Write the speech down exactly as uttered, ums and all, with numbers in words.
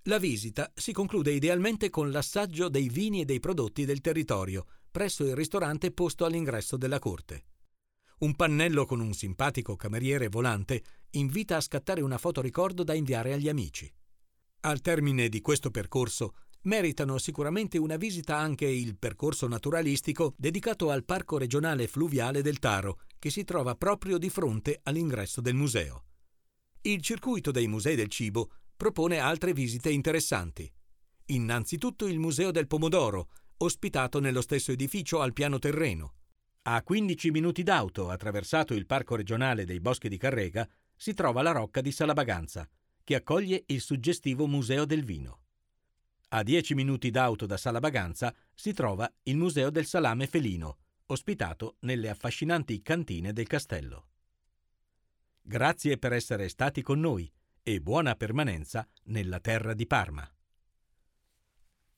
La visita si conclude idealmente con l'assaggio dei vini e dei prodotti del territorio, presso il ristorante posto all'ingresso della corte. Un pannello con un simpatico cameriere volante invita a scattare una fotoricordo da inviare agli amici. Al termine di questo percorso meritano sicuramente una visita anche il percorso naturalistico dedicato al Parco regionale fluviale del Taro, che si trova proprio di fronte all'ingresso del museo. Il circuito dei musei del cibo propone altre visite interessanti. Innanzitutto il Museo del Pomodoro, ospitato nello stesso edificio al piano terreno. A quindici minuti d'auto, attraversato il Parco regionale dei Boschi di Carrega, si trova la Rocca di Salabaganza, che accoglie il suggestivo Museo del Vino. A dieci minuti d'auto da Salabaganza si trova il Museo del Salame Felino, ospitato nelle affascinanti cantine del castello. Grazie per essere stati con noi e buona permanenza nella terra di Parma.